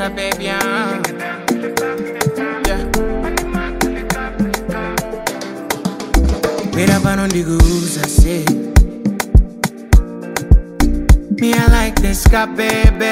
a baby. Yeah. Made up on the goose, I say. Me, I like this guy, baby.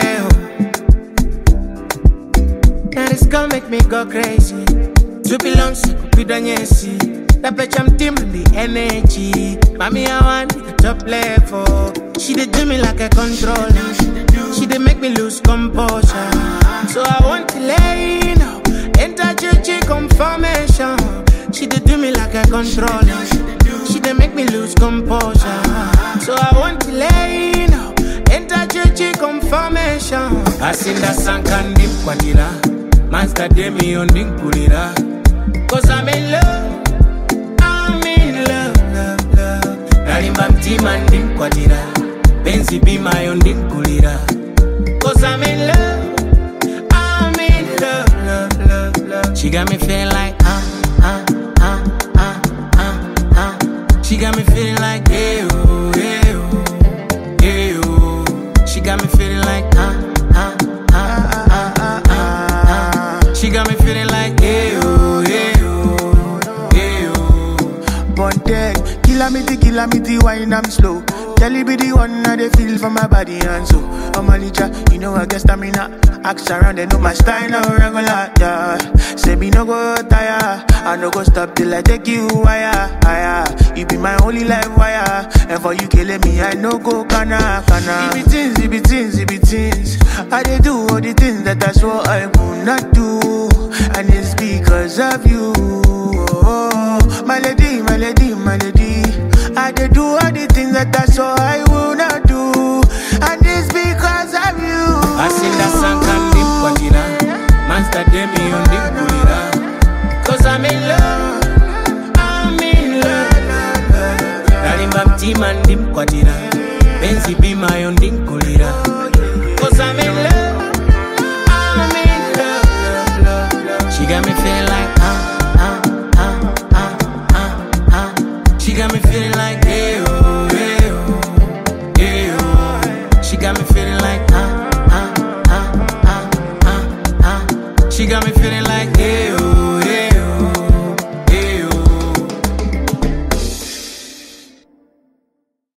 Now this gon' make me go crazy. To belong to Pidanyesi. That bitch, I'm dimming the energy. Mommy, I want the top level. She did do me like a controller. She did make me lose composure. So I want to lay, you know, enter GG confirmation. She did do me like a controller. She did make me lose composure. So I want to lay, you know, enter GG confirmation. I seen that song and dip quadira. Master Demi on Ding Pulira. Cause I'm in love. I'm in love, love, love. Narimbam team and Ding Quadira. Benzi be my own Ding Pulira. Cause I'm in love. I'm in love, love, love, love. She got me feeling like She got me feeling like yeah, oh, yeah, oh, yeah, oh. She got me feeling like She got me feeling like yeah, oh, yeah, oh, yeah, oh. Ponte, kilamity, wine I'm slow. Tell you be the one that they feel for my body and so. I'm a licha, you know I guess stamina. Ask around, they know my style now regular, yeah. Say me no go tire, I no go stop till I take you higher, higher. You be my only life wire, and for you killing me, I no go kana. It be things, I they do all the things that I swore I would not do, and it's because of you. Oh, my lady, I they do all the things that I swore I would not do, and it's because of you. I seen that song and Dip Quadira. Master Demi on Dip Pulira. Cause I'm in love. I'm in love. Narimbam team and Dip Quadira. Benzi be my own Dip Pulira.